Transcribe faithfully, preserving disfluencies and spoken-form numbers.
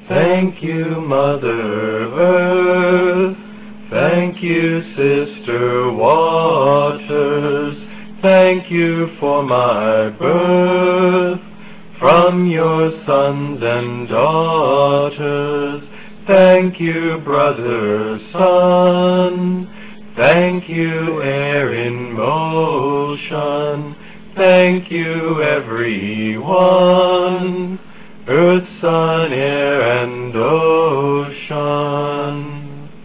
Thank you, Mother Earth. Thank you, Sister Waters. Thank you for my birth from your sons and daughters. Thank you, Brother Sun. Thank you, air in motion. Thank you, everyone. Earth, sun, air, and ocean.